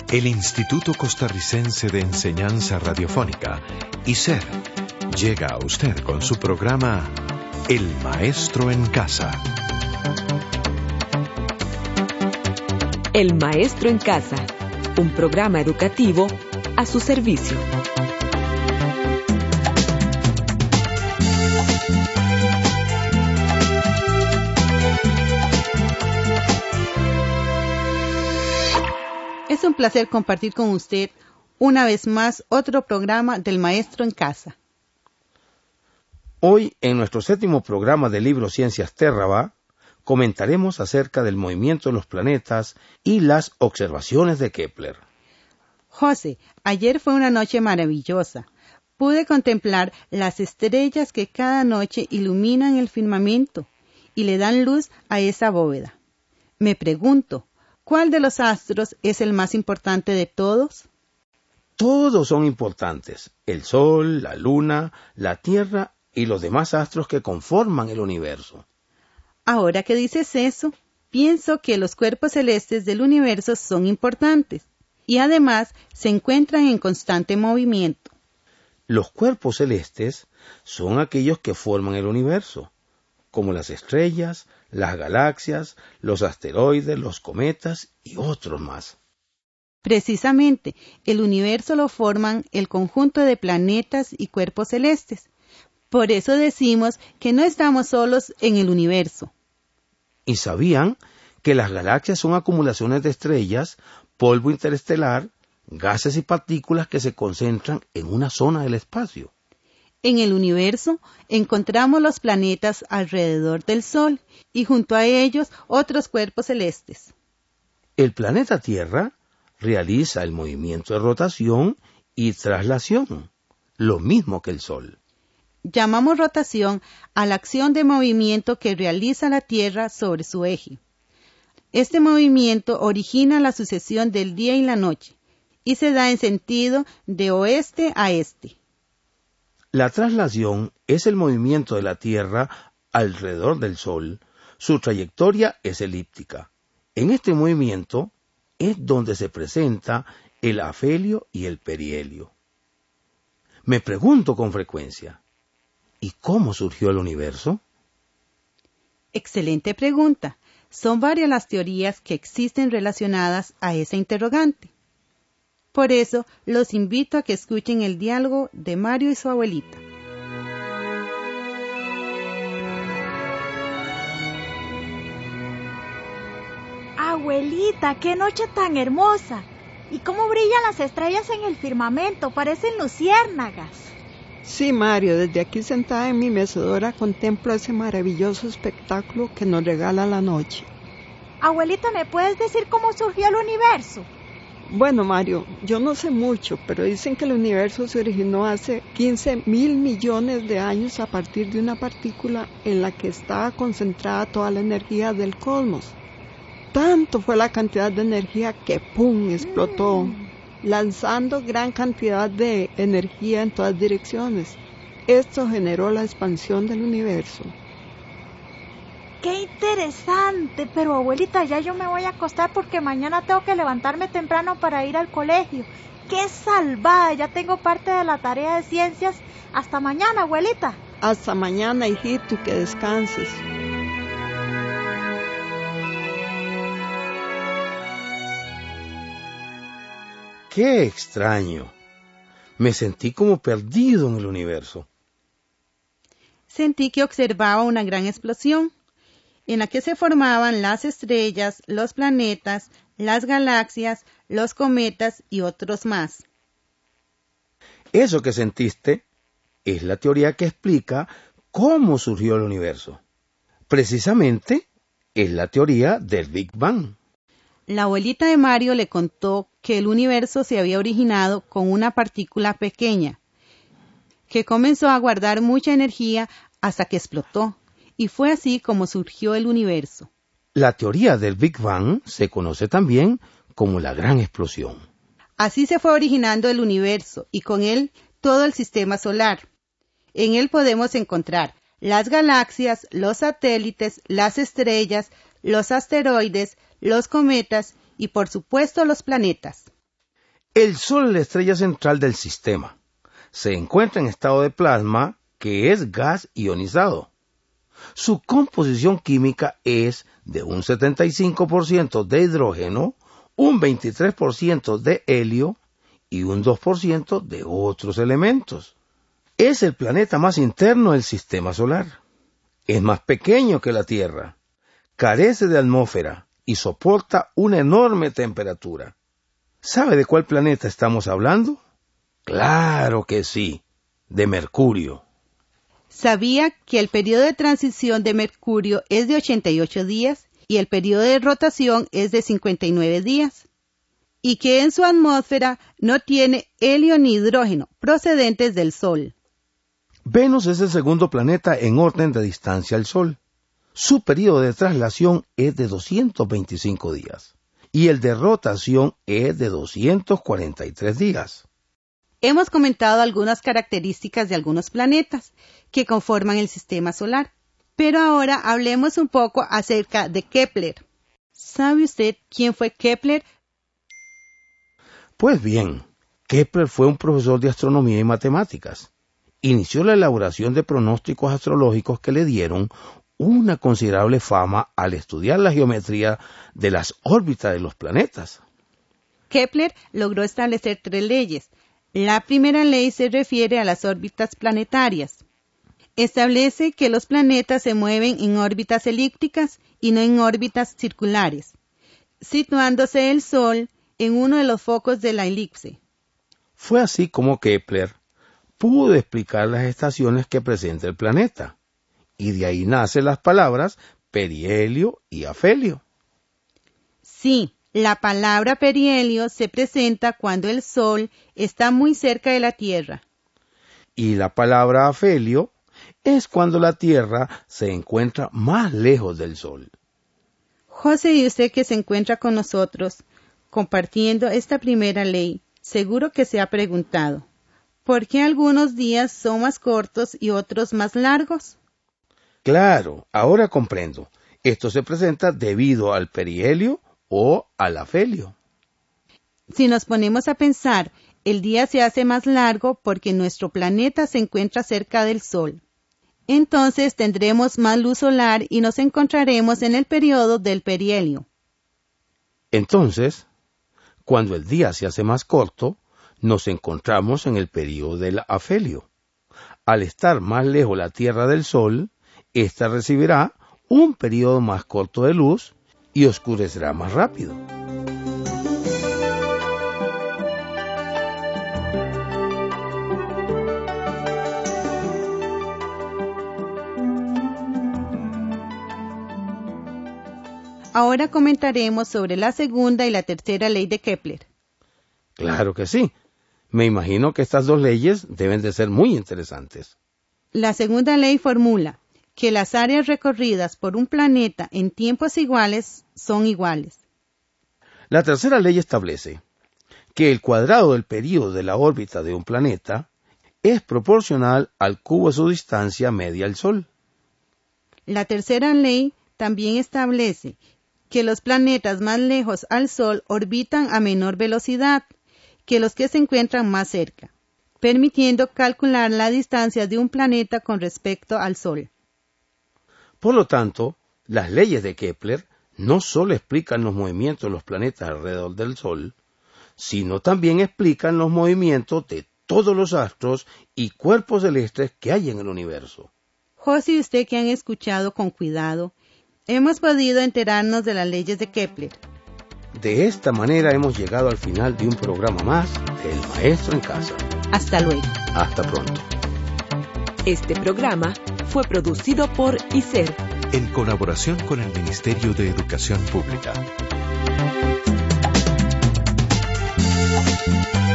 el Instituto Costarricense de Enseñanza Radiofónica, ICER, llega a usted con su programa El Maestro en Casa. El Maestro en Casa, un programa educativo a su servicio. Es un placer compartir con usted una vez más otro programa del Maestro en Casa. Hoy, en nuestro 7º programa del libro Ciencias Terra, comentaremos acerca del movimiento de los planetas y las observaciones de Kepler. José, ayer fue una noche maravillosa. Pude contemplar las estrellas que cada noche iluminan el firmamento y le dan luz a esa bóveda. Me pregunto, ¿cuál de los astros es el más importante de todos? Todos son importantes: el Sol, la Luna, la Tierra y los demás astros que conforman el universo. Ahora que dices eso, pienso que los cuerpos celestes del universo son importantes y además se encuentran en constante movimiento. Los cuerpos celestes son aquellos que forman el universo, como las estrellas, las galaxias, los asteroides, los cometas y otros más. Precisamente, el universo lo forman el conjunto de planetas y cuerpos celestes. Por eso decimos que no estamos solos en el universo. ¿Y sabían que las galaxias son acumulaciones de estrellas, polvo interestelar, gases y partículas que se concentran en una zona del espacio? En el universo encontramos los planetas alrededor del Sol y junto a ellos otros cuerpos celestes. El planeta Tierra realiza el movimiento de rotación y traslación, lo mismo que el Sol. Llamamos rotación a la acción de movimiento que realiza la Tierra sobre su eje. Este movimiento origina la sucesión del día y la noche y se da en sentido de oeste a este. La traslación es el movimiento de la Tierra alrededor del Sol. Su trayectoria es elíptica. En este movimiento es donde se presenta el afelio y el perihelio. Me pregunto con frecuencia, ¿y cómo surgió el universo? Excelente pregunta. Son varias las teorías que existen relacionadas a esa interrogante. Por eso, los invito a que escuchen el diálogo de Mario y su abuelita. Abuelita, qué noche tan hermosa. ¿Y cómo brillan las estrellas en el firmamento? Parecen luciérnagas. Sí, Mario, desde aquí sentada en mi mecedora contemplo ese maravilloso espectáculo que nos regala la noche. Abuelita, ¿me puedes decir cómo surgió el universo? Bueno, Mario, yo no sé mucho, pero dicen que el universo se originó hace 15.000 millones de años a partir de una partícula en la que estaba concentrada toda la energía del cosmos. Tanto fue la cantidad de energía que ¡pum!, explotó, lanzando gran cantidad de energía en todas direcciones. Esto generó la expansión del universo. ¡Qué interesante! Pero abuelita, ya yo me voy a acostar porque mañana tengo que levantarme temprano para ir al colegio. ¡Qué salvada! Ya tengo parte de la tarea de ciencias. Hasta mañana, abuelita. Hasta mañana, hijito, y que descanses. ¡Qué extraño! Me sentí como perdido en el universo. Sentí que observaba una gran explosión, en la que se formaban las estrellas, los planetas, las galaxias, los cometas y otros más. Eso que sentiste es la teoría que explica cómo surgió el universo. Precisamente es la teoría del Big Bang. La abuelita de Mario le contó que el universo se había originado con una partícula pequeña, que comenzó a guardar mucha energía hasta que explotó, y fue así como surgió el universo. La teoría del Big Bang se conoce también como la gran explosión. Así se fue originando el universo y con él todo el sistema solar. En él podemos encontrar las galaxias, los satélites, las estrellas, los asteroides, los cometas y por supuesto los planetas. El Sol es la estrella central del sistema. Se encuentra en estado de plasma, que es gas ionizado. Su composición química es de un 75% de hidrógeno, un 23% de helio y un 2% de otros elementos. Es el planeta más interno del sistema solar. Es más pequeño que la Tierra, carece de atmósfera y soporta una enorme temperatura. ¿Sabe de cuál planeta estamos hablando? Claro que sí, de Mercurio. ¿Sabía que el periodo de transición de Mercurio es de 88 días y el periodo de rotación es de 59 días? Y que en su atmósfera no tiene helio ni hidrógeno procedentes del Sol. Venus es el segundo planeta en orden de distancia al Sol. Su periodo de traslación es de 225 días y el de rotación es de 243 días. Hemos comentado algunas características de algunos planetas que conforman el sistema solar, pero ahora hablemos un poco acerca de Kepler. ¿Sabe usted quién fue Kepler? Pues bien, Kepler fue un profesor de astronomía y matemáticas. Inició la elaboración de pronósticos astrológicos que le dieron una considerable fama al estudiar la geometría de las órbitas de los planetas. Kepler logró establecer 3 leyes. La primera ley se refiere a las órbitas planetarias. Establece que los planetas se mueven en órbitas elípticas y no en órbitas circulares, situándose el Sol en uno de los focos de la elipse. Fue así como Kepler pudo explicar las estaciones que presenta el planeta, y de ahí nacen las palabras perihelio y afelio. Sí, la palabra perihelio se presenta cuando el Sol está muy cerca de la Tierra. Y la palabra afelio es cuando la Tierra se encuentra más lejos del Sol. José, y usted que se encuentra con nosotros compartiendo esta primera ley, seguro que se ha preguntado, ¿por qué algunos días son más cortos y otros más largos? Claro, ahora comprendo. Esto se presenta debido al perihelio o al afelio. Si nos ponemos a pensar, el día se hace más largo porque nuestro planeta se encuentra cerca del Sol. Entonces tendremos más luz solar y nos encontraremos en el periodo del perihelio. Entonces, cuando el día se hace más corto, nos encontramos en el periodo del afelio. Al estar más lejos la Tierra del Sol, ésta recibirá un periodo más corto de luz y oscurecerá más rápido. Ahora comentaremos sobre la segunda y la tercera ley de Kepler. Claro que sí. Me imagino que estas 2 leyes deben de ser muy interesantes. La segunda ley formula que las áreas recorridas por un planeta en tiempos iguales son iguales. La tercera ley establece que el cuadrado del período de la órbita de un planeta es proporcional al cubo de su distancia media al Sol. La tercera ley también establece que los planetas más lejos al Sol orbitan a menor velocidad que los que se encuentran más cerca, permitiendo calcular la distancia de un planeta con respecto al Sol. Por lo tanto, las leyes de Kepler no solo explican los movimientos de los planetas alrededor del Sol, sino también explican los movimientos de todos los astros y cuerpos celestes que hay en el universo. José y usted que han escuchado con cuidado, hemos podido enterarnos de las leyes de Kepler. De esta manera hemos llegado al final de un programa más de El Maestro en Casa. Hasta luego. Hasta pronto. Este programa fue producido por ICER, en colaboración con el Ministerio de Educación Pública.